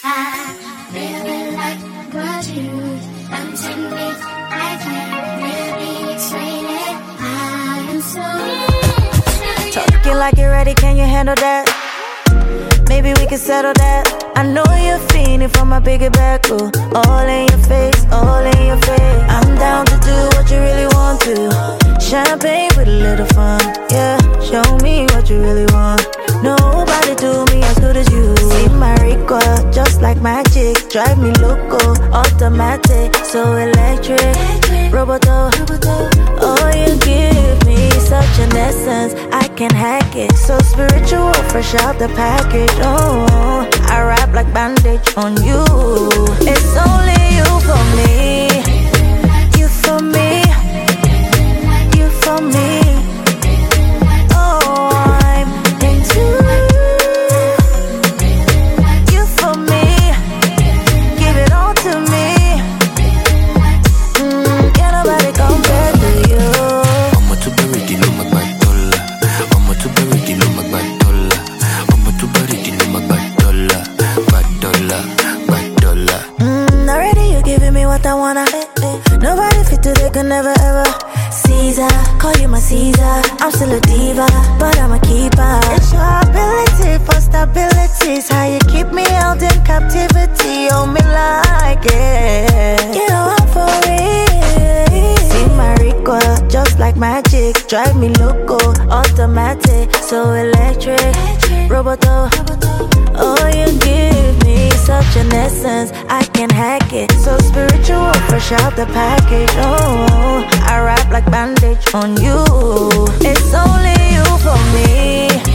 really like what you done to me. I can't really explain it. I am so talking like you're ready, can you handle that? Maybe we can settle that. I know you're fiending for my bigger back, oh. All in your face, all in your face. I'm down to do what you really want to. Champagne with a little fun, yeah. Show me what you really want. Nobody do me as good as you. See my record, just like magic. Drive me loco, automatic, so electric. Roboto, oh, you give me such an essence, I can hack it. So spiritual, fresh out the package. Oh, I wrap like bandage on you. It's only you for me. You for me. You for me. Oh, I'm into you for me. Give it all to me. Can't nobody compare to you. I'ma to bury the no magbadola. I'ma to bury the no magbadola. I'ma to bury the no magbadola. Badola. Already you giving me what I wanna. Nobody fit to they could never ever. Caesar, call you my Caesar. I'm still a diva, but I'm a keeper. It's your ability for stability. It's how you keep me held in captivity. Oh, me like it. You know I'm for it. See my record, just like magic. Drive me loco, automatic, so electric. Roboto, oh, you give me such an essence, I can hack it. So spiritual, fresh out the package. Oh, I wrap like bandage on you. It's only you for me.